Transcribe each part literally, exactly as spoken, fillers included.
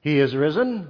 He is risen.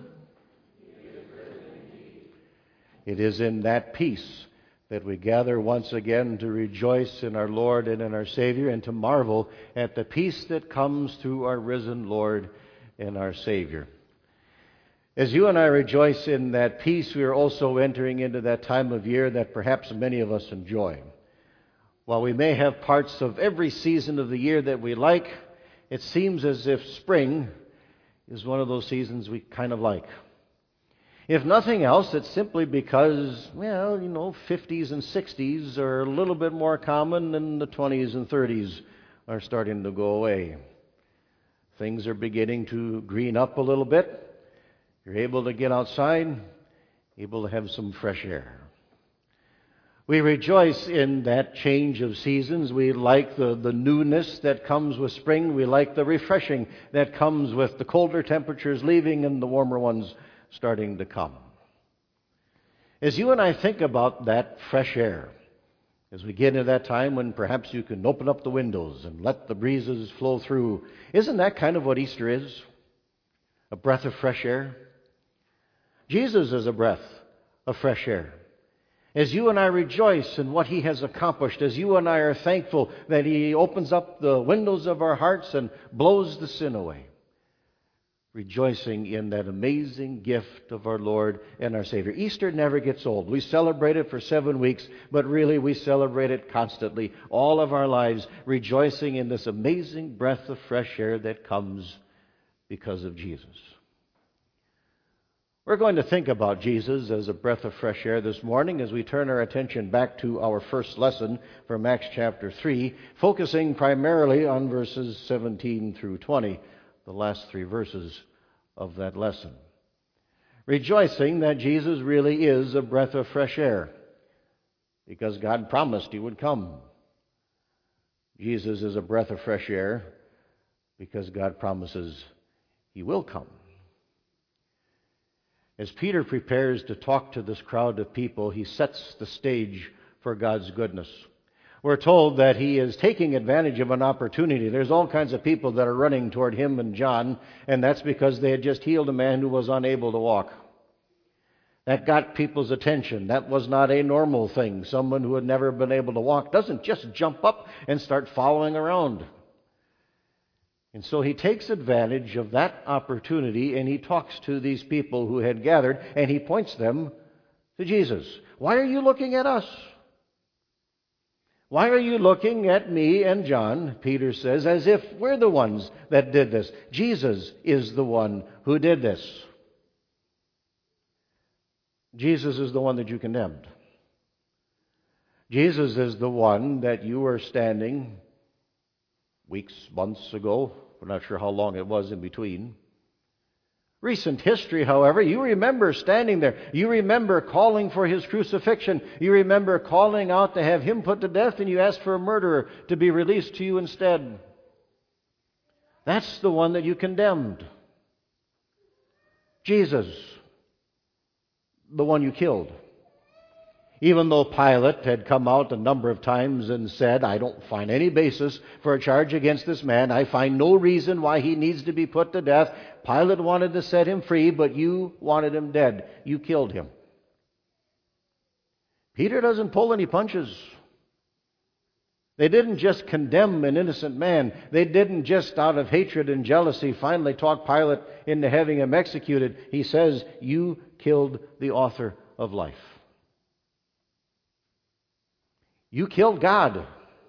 It is in that peace that we gather once again to rejoice in our Lord and in our Savior and to marvel at the peace that comes through our risen Lord and our Savior. As you and I rejoice in that peace, we are also entering into that time of year that perhaps many of us enjoy. While we may have parts of every season of the year that we like, it seems as if spring is one of those seasons we kind of like. If nothing else, it's simply because, well, you know, fifties and sixties are a little bit more common and the twenties and thirties are starting to go away. Things are beginning to green up a little bit. You're able to get outside, able to have some fresh air. We rejoice in that change of seasons. We like the, the newness that comes with spring. We like the refreshing that comes with the colder temperatures leaving and the warmer ones starting to come. As you and I think about that fresh air, as we get into that time when perhaps you can open up the windows and let the breezes flow through, isn't that kind of what Easter is? A breath of fresh air? Jesus is a breath of fresh air. As you and I rejoice in what He has accomplished, as you and I are thankful that He opens up the windows of our hearts and blows the sin away, rejoicing in that amazing gift of our Lord and our Savior. Easter never gets old. We celebrate it for seven weeks, but really we celebrate it constantly, all of our lives, rejoicing in this amazing breath of fresh air that comes because of Jesus. We're going to think about Jesus as a breath of fresh air this morning as we turn our attention back to our first lesson from Acts chapter three, focusing primarily on verses seventeen through twenty, the last three verses of that lesson. Rejoicing that Jesus really is a breath of fresh air because God promised He would come. Jesus is a breath of fresh air because God promises He will come. As Peter prepares to talk to this crowd of people, he sets the stage for God's goodness. We're told that he is taking advantage of an opportunity. There's all kinds of people that are running toward him and John, and that's because they had just healed a man who was unable to walk. That got people's attention. That was not a normal thing. Someone who had never been able to walk doesn't just jump up and start following around. And so he takes advantage of that opportunity and he talks to these people who had gathered and he points them to Jesus. Why are you looking at us? Why are you looking at me and John, Peter says, as if we're the ones that did this? Jesus is the one who did this. Jesus is the one that you condemned. Jesus is the one that you were standing weeks, months ago. We're not sure how long it was in between. Recent history, however, you remember standing there. You remember calling for His crucifixion. You remember calling out to have Him put to death, and you asked for a murderer to be released to you instead. That's the one that you condemned. Jesus, the one you killed. Even though Pilate had come out a number of times and said, I don't find any basis for a charge against this man. I find no reason why he needs to be put to death. Pilate wanted to set him free, but you wanted him dead. You killed him. Peter doesn't pull any punches. They didn't just condemn an innocent man. They didn't just out of hatred and jealousy finally talk Pilate into having him executed. He says, you killed the author of life. You killed God.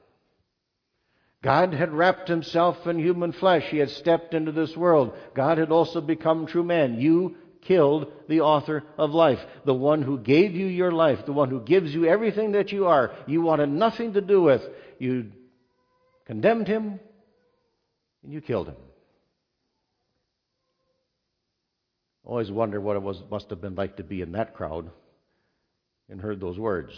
God had wrapped Himself in human flesh. He had stepped into this world. God had also become true man. You killed the author of life, the one who gave you your life, the one who gives you everything that you are. You wanted nothing to do with. You condemned Him and you killed Him. Always wonder what it was must have been like to be in that crowd and heard those words.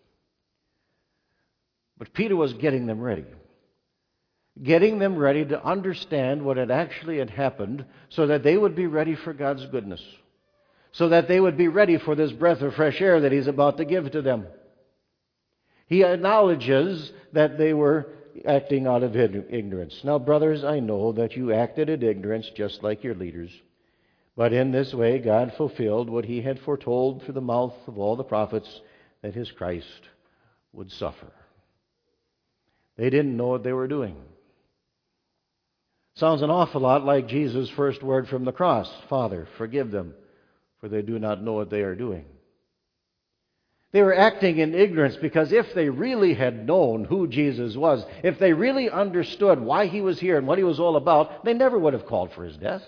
But Peter was getting them ready. Getting them ready to understand what had actually had happened so that they would be ready for God's goodness. So that they would be ready for this breath of fresh air that He's about to give to them. He acknowledges that they were acting out of ignorance. Now, brothers, I know that you acted in ignorance just like your leaders. But in this way God fulfilled what he had foretold through the mouth of all the prophets, that his Christ would suffer. They didn't know what they were doing. Sounds an awful lot like Jesus' first word from the cross: Father, forgive them, for they do not know what they are doing. They were acting in ignorance, because if they really had known who Jesus was, if they really understood why he was here and what he was all about, they never would have called for his death.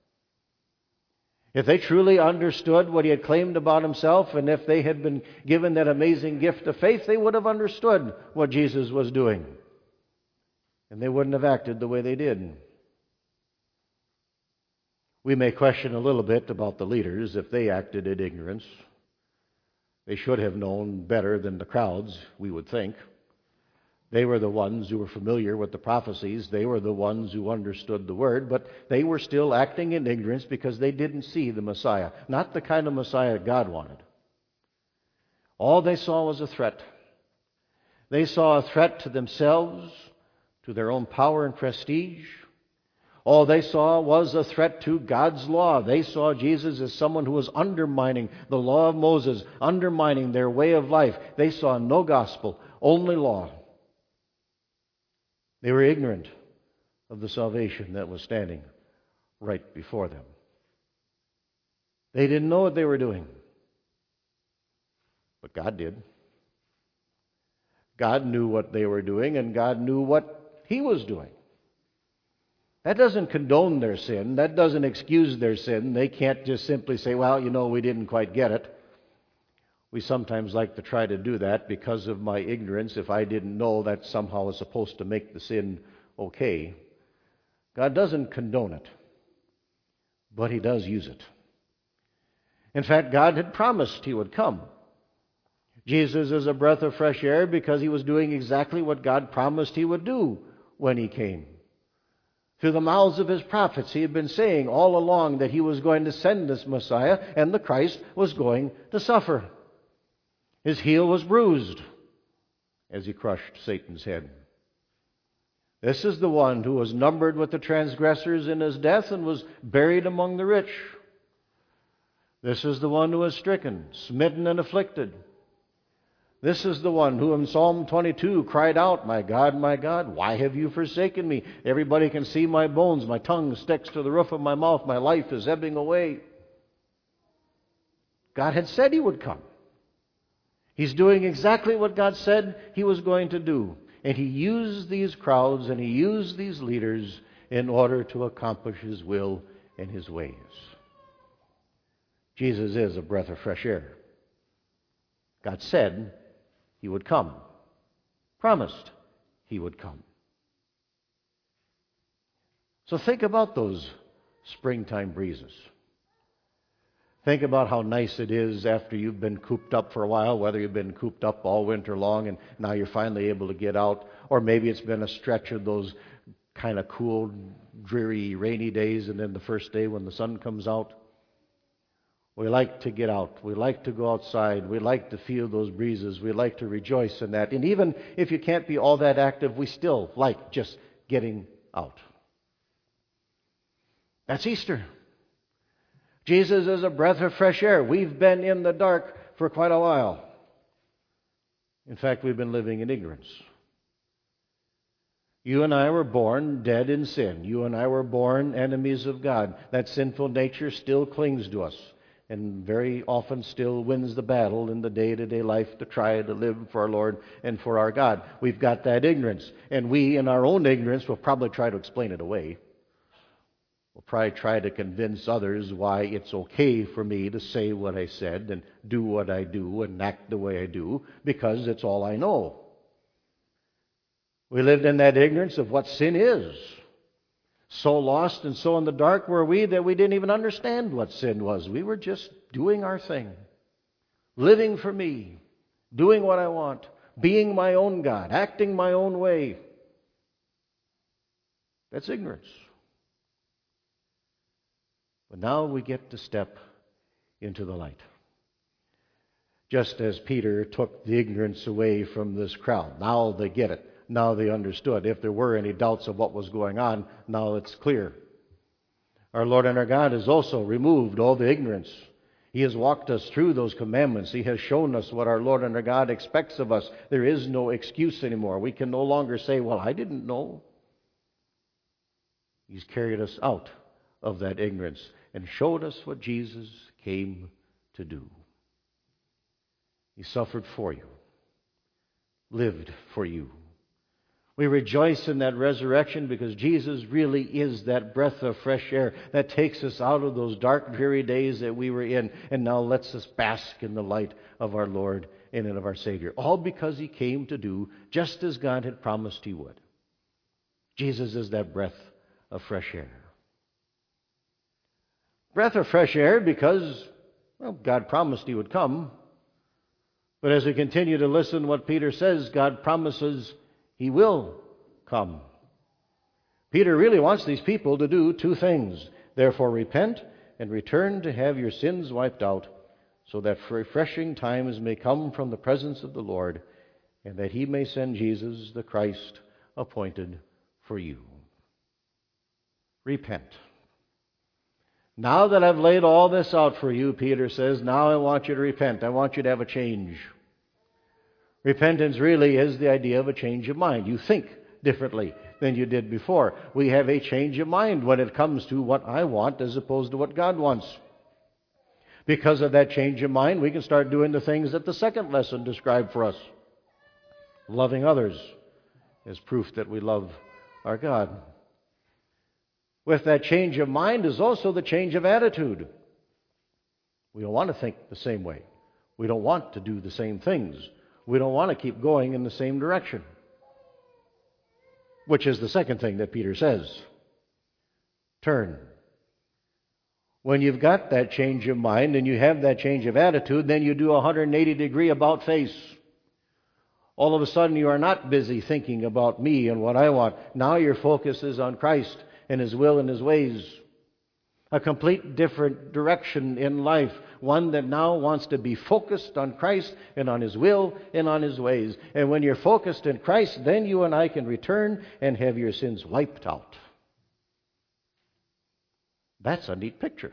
If they truly understood what he had claimed about himself, and if they had been given that amazing gift of faith, they would have understood what Jesus was doing. And they wouldn't have acted the way they did. We may question a little bit about the leaders if they acted in ignorance. They should have known better than the crowds, we would think. They were the ones who were familiar with the prophecies. They were the ones who understood the word, but they were still acting in ignorance because they didn't see the Messiah, not the kind of Messiah God wanted. All they saw was a threat. They saw a threat to themselves, to their own power and prestige. All they saw was a threat to God's law. They saw Jesus as someone who was undermining the law of Moses, undermining their way of life. They saw no gospel, only law. They were ignorant of the salvation that was standing right before them. They didn't know what they were doing, but God did. God knew what they were doing, and God knew what he was doing. That doesn't condone their sin. That doesn't excuse their sin. They can't just simply say, well, you know, we didn't quite get it. We sometimes like to try to do that because of my ignorance. If I didn't know, that somehow is supposed to make the sin okay. God doesn't condone it, but he does use it. In fact, God had promised he would come. Jesus is a breath of fresh air because he was doing exactly what God promised he would do when he came. Through the mouths of his prophets, he had been saying all along that he was going to send this Messiah, and the Christ was going to suffer. His heel was bruised as he crushed Satan's head. This is the one who was numbered with the transgressors in his death and was buried among the rich. This is the one who was stricken, smitten, and afflicted. This is the one who in Psalm twenty-two cried out, My God, my God, why have you forsaken me? Everybody can see my bones. My tongue sticks to the roof of my mouth. My life is ebbing away. God had said he would come. He's doing exactly what God said he was going to do. And he used these crowds and he used these leaders in order to accomplish his will and his ways. Jesus is a breath of fresh air. God said he would come. Promised he would come. So think about those springtime breezes. Think about how nice it is after you've been cooped up for a while, whether you've been cooped up all winter long and now you're finally able to get out, or maybe it's been a stretch of those kind of cool, dreary, rainy days, and then the first day when the sun comes out. We like to get out. We like to go outside. We like to feel those breezes. We like to rejoice in that. And even if you can't be all that active, we still like just getting out. That's Easter. Jesus is a breath of fresh air. We've been in the dark for quite a while. In fact, we've been living in ignorance. You and I were born dead in sin. You and I were born enemies of God. That sinful nature still clings to us and very often still wins the battle in the day-to-day life to try to live for our Lord and for our God. We've got that ignorance, and we, in our own ignorance, will probably try to explain it away. We'll probably try to convince others why it's okay for me to say what I said and do what I do and act the way I do, because it's all I know. We lived in that ignorance of what sin is. So lost and so in the dark were we that we didn't even understand what sin was. We were just doing our thing, living for me, doing what I want, being my own God, acting my own way. That's ignorance. But now we get to step into the light. Just as Peter took the ignorance away from this crowd. Now they get it. Now they understood. If there were any doubts of what was going on, now it's clear. Our Lord and our God has also removed all the ignorance. He has walked us through those commandments. He has shown us what our Lord and our God expects of us. There is no excuse anymore. We can no longer say, well, I didn't know. He's carried us out of that ignorance and showed us what Jesus came to do. He suffered for you, lived for you. We rejoice in that resurrection because Jesus really is that breath of fresh air that takes us out of those dark, dreary days that we were in and now lets us bask in the light of our Lord and of our Savior. All because He came to do just as God had promised He would. Jesus is that breath of fresh air. Breath of fresh air because, well, God promised He would come. But as we continue to listen to what Peter says, God promises He will come. Peter really wants these people to do two things. Therefore, repent and return to have your sins wiped out, so that refreshing times may come from the presence of the Lord, and that He may send Jesus, the Christ, appointed for you. Repent. Now that I've laid all this out for you, Peter says, now I want you to repent. I want you to have a change. Repentance really is the idea of a change of mind. You think differently than you did before. We have a change of mind when it comes to what I want as opposed to what God wants. Because of that change of mind, we can start doing the things that the second lesson described for us. Loving others is proof that we love our God. With that change of mind is also the change of attitude. We don't want to think the same way. We don't want to do the same things. We don't want to keep going in the same direction. Which is the second thing that Peter says. Turn. When you've got that change of mind and you have that change of attitude, then you do a one hundred eighty degree about face. All of a sudden you are not busy thinking about me and what I want. Now your focus is on Christ and His will and His ways. A complete different direction in life. One that now wants to be focused on Christ and on His will and on His ways. And when you're focused in Christ, then you and I can return and have your sins wiped out. That's a neat picture.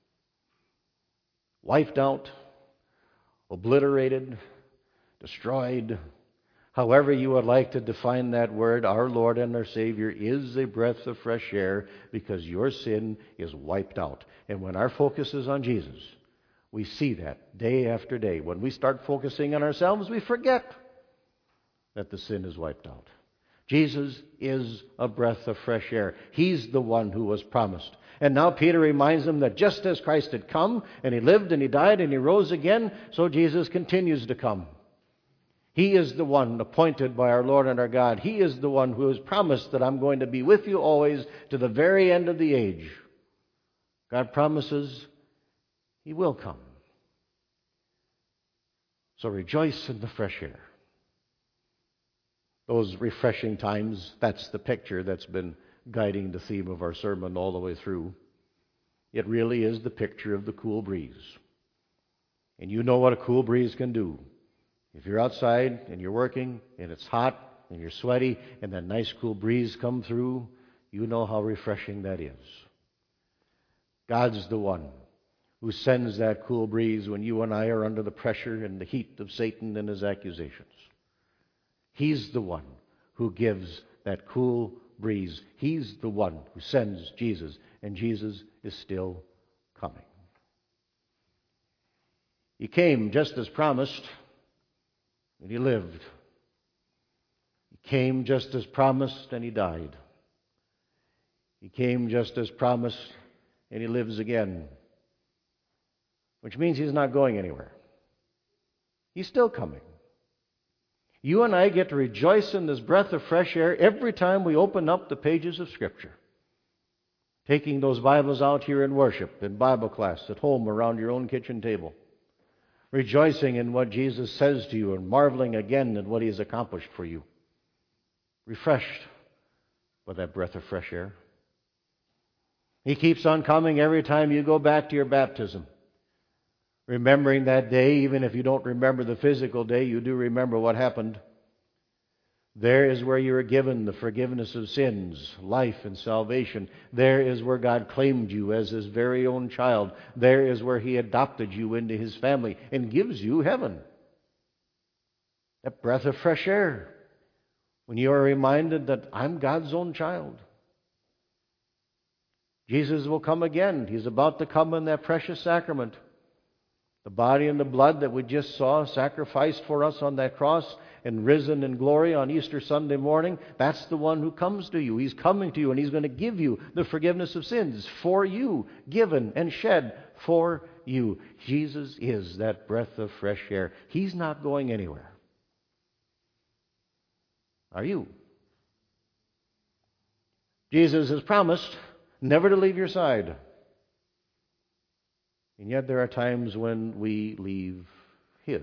Wiped out, obliterated, destroyed. However you would like to define that word, our Lord and our Savior is a breath of fresh air because your sin is wiped out. And when our focus is on Jesus, we see that day after day. When we start focusing on ourselves, we forget that the sin is wiped out. Jesus is a breath of fresh air. He's the one who was promised. And now Peter reminds them that just as Christ had come, and He lived, and He died, and He rose again, so Jesus continues to come. He is the one appointed by our Lord and our God. He is the one who has promised that I'm going to be with you always to the very end of the age. God promises He will come. So rejoice in the fresh air. Those refreshing times, that's the picture that's been guiding the theme of our sermon all the way through. It really is the picture of the cool breeze. And you know what a cool breeze can do. If you're outside and you're working and it's hot and you're sweaty and that nice cool breeze comes through, you know how refreshing that is. God's the one who sends that cool breeze when you and I are under the pressure and the heat of Satan and his accusations. He's the one who gives that cool breeze. He's the one who sends Jesus, and Jesus is still coming. He came just as promised, and He lived. He came just as promised, and He died. He came just as promised, and He lives again. Which means He's not going anywhere. He's still coming. You and I get to rejoice in this breath of fresh air every time we open up the pages of Scripture. Taking those Bibles out here in worship, in Bible class, at home, around your own kitchen table. Rejoicing in what Jesus says to you and marveling again at what He has accomplished for you. Refreshed by that breath of fresh air. He keeps on coming every time you go back to your baptism. Remembering that day, even if you don't remember the physical day, you do remember what happened. There is where you are given the forgiveness of sins, life, and salvation. There is where God claimed you as His very own child. There is where He adopted you into His family and gives you heaven. That breath of fresh air, when you are reminded that I'm God's own child. Jesus will come again. He's about to come in that precious sacrament. The body and the blood that we just saw sacrificed for us on that cross and risen in glory on Easter Sunday morning, that's the one who comes to you. He's coming to you, and He's going to give you the forgiveness of sins for you, given and shed for you. Jesus is that breath of fresh air. He's not going anywhere. Are you? Jesus has promised never to leave your side. And yet there are times when we leave His.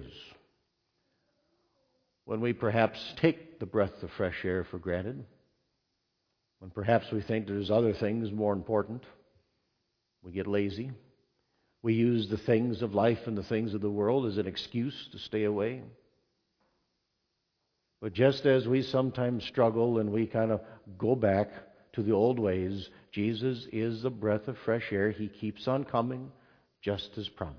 When we perhaps take the breath of fresh air for granted. When perhaps we think there's other things more important. We get lazy. We use the things of life and the things of the world as an excuse to stay away. But just as we sometimes struggle and we kind of go back to the old ways, Jesus is the breath of fresh air. He keeps on coming, just as promised.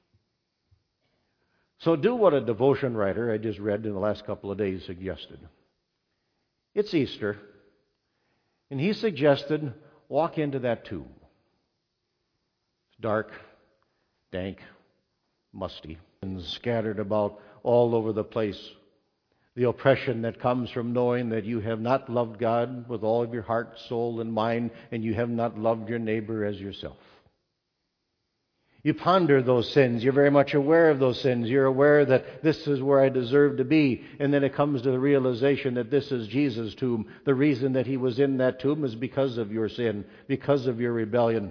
So do what a devotion writer I just read in the last couple of days suggested. It's Easter, and he suggested walk into that tomb. It's dark, dank, musty, and scattered about all over the place. The oppression that comes from knowing that you have not loved God with all of your heart, soul, and mind, and you have not loved your neighbor as yourself. You ponder those sins. You're very much aware of those sins. You're aware that this is where I deserve to be. And then it comes to the realization that this is Jesus' tomb. The reason that He was in that tomb is because of your sin, because of your rebellion.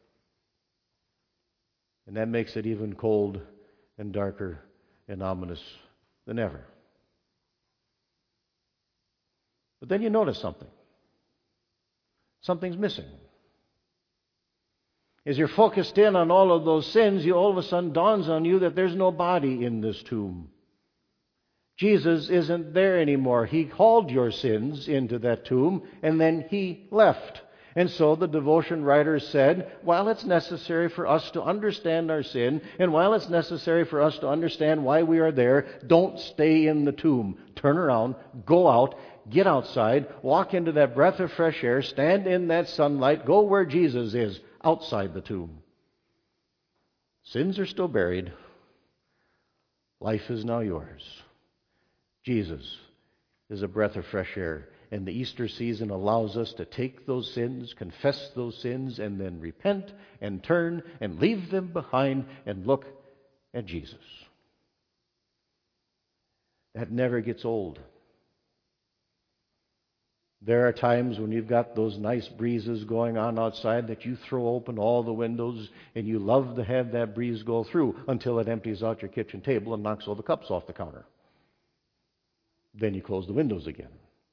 And that makes it even cold and darker and ominous than ever. But then you notice something. Something's missing. As you're focused in on all of those sins, you all of a sudden dawns on you that there's no body in this tomb. Jesus isn't there anymore. He hauled your sins into that tomb, and then He left. And so the devotion writer said, while it's necessary for us to understand our sin, and while it's necessary for us to understand why we are there, don't stay in the tomb. Turn around, go out, get outside, walk into that breath of fresh air, stand in that sunlight, go where Jesus is, outside the tomb. Sins are still buried. Life is now yours. Jesus is a breath of fresh air. And the Easter season allows us to take those sins, confess those sins, and then repent and turn and leave them behind and look at Jesus. That never gets old. There are times when you've got those nice breezes going on outside that you throw open all the windows and you love to have that breeze go through until it empties out your kitchen table and knocks all the cups off the counter. Then you close the windows again.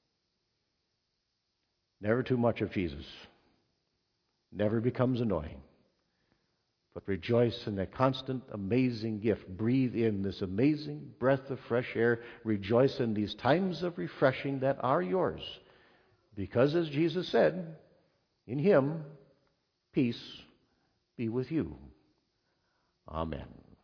Never too much of Jesus. Never becomes annoying. But rejoice in that constant, amazing gift. Breathe in this amazing breath of fresh air. Rejoice in these times of refreshing that are yours. Because as Jesus said, in Him, peace be with you. Amen.